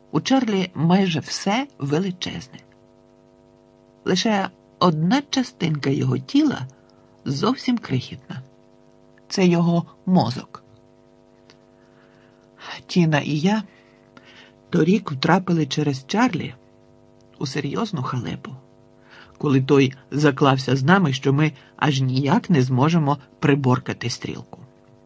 У Чарлі майже все величезне. Лише одна частинка його тіла зовсім крихітна. Це його мозок. Тіна і я торік втрапили через Чарлі у серйозну халепу, коли той заклався з нами, що ми аж ніяк не зможемо приборкати стрілку.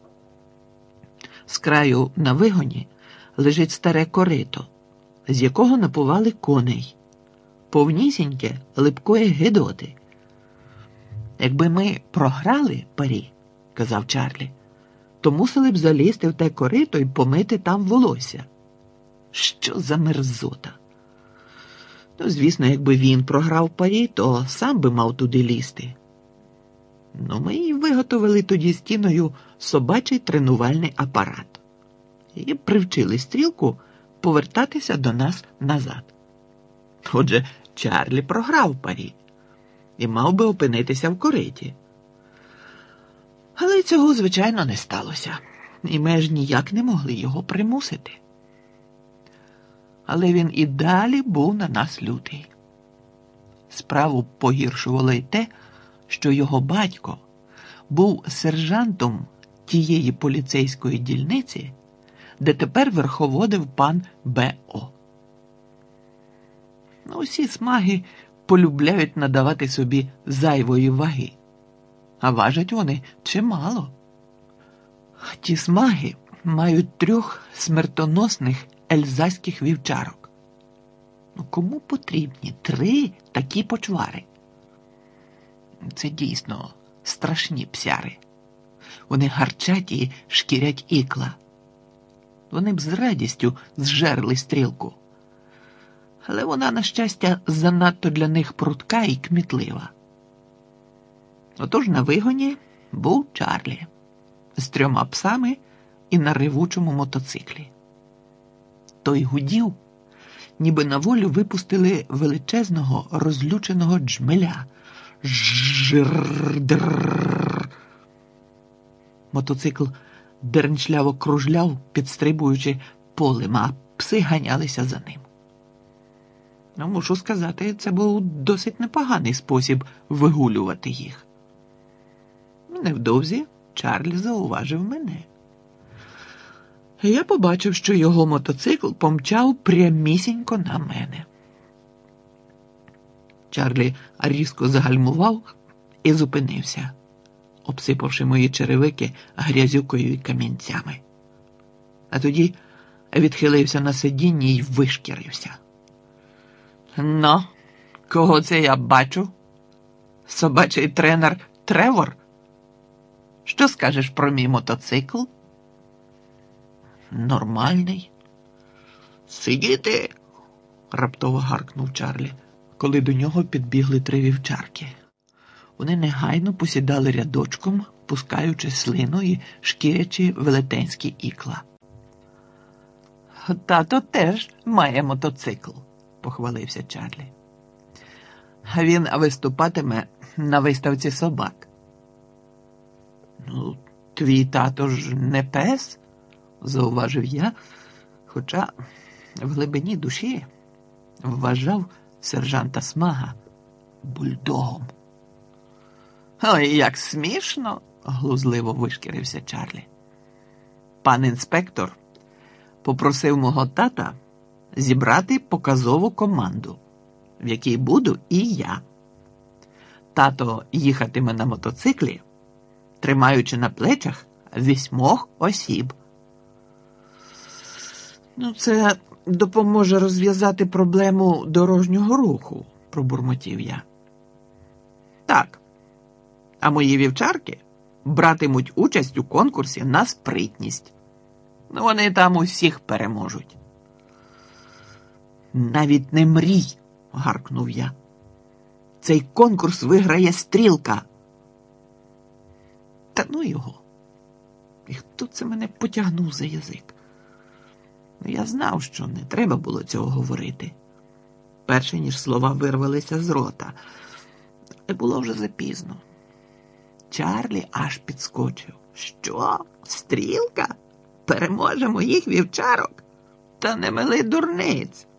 З краю на вигоні лежить старе корито, з якого напували коней, повнісіньке липкої гидоти. Якби ми програли парі, казав Чарлі, то мусили б залізти в те корито і помити там волосся. Що за мерзота! Ну, звісно, якби він програв парі, то сам би мав туди лізти. Ну, ми й виготовили тоді з Тіною собачий тренувальний апарат і привчили стрілку повертатися до нас назад. Отже, Чарлі програв парі і мав би опинитися в кориті. Але цього, звичайно, не сталося, і ми аж ніяк не могли його примусити. Але він і далі був на нас лютий. Справу погіршувало й те, що його батько був сержантом тієї поліцейської дільниці, де тепер верховодив пан Б.О. Усі смаги полюбляють надавати собі зайвої ваги, а важать вони чимало. Ті смаги мають 3 смертоносних ельзаських вівчарок. Кому потрібні 3 такі почвари? Це дійсно страшні псяри. Вони гарчать і шкірять ікла. Вони б з радістю зжерли стрілку. Але вона, на щастя, занадто для них прудка і кмітлива. Отож на вигоні був Чарлі з 3 псами і на ревучому мотоциклі. Той гудів, ніби на волю випустили величезного розлюченого джмеля. Жир-др. Мотоцикл дернчляво кружляв, підстрибуючи полем, а пси ганялися за ним. Мушу сказати, це був досить непоганий спосіб вигулювати їх. Невдовзі Чарлі зауважив мене. Я побачив, що його мотоцикл помчав прямісінько на мене. Чарлі різко загальмував і зупинився, обсипавши мої черевики грязюкою і камінцями. А тоді відхилився на сидінні і вишкірився. «Ну, кого це я бачу? Собачий тренер Тревор? Що скажеш про мій мотоцикл?» «Нормальний». «Сидіти!» – раптово гаркнув Чарлі, коли до нього підбігли 3 вівчарки. Вони негайно посідали рядочком, пускаючи слину і шкірячи велетенські ікла. «Тато теж має мотоцикл», – похвалився Чарлі. «Він виступатиме на виставці собак». «Ну, твій тато ж не пес?» – зауважив я, хоча в глибині душі вважав сержанта Смага бульдогом. «Ой, як смішно!» – глузливо вишкірився Чарлі. «Пан інспектор попросив мого тата зібрати показову команду, в якій буду і я. Тато їхатиме на мотоциклі, тримаючи на плечах 8 осіб. Це допоможе розв'язати проблему дорожнього руху», – пробурмотів я. «Так, а мої вівчарки братимуть участь у конкурсі на спритність. Вони там усіх переможуть». «Навіть не мрій», – гаркнув я. «Цей конкурс виграє стрілка». Та ну його. І хто це мене потягнув за язик? Я знав, що не треба було цього говорити. Перше, ніж слова вирвалися з рота. І було вже запізно. Чарлі аж підскочив. «Що? Стрілка? Переможе моїх вівчарок? Та не мили дурниць.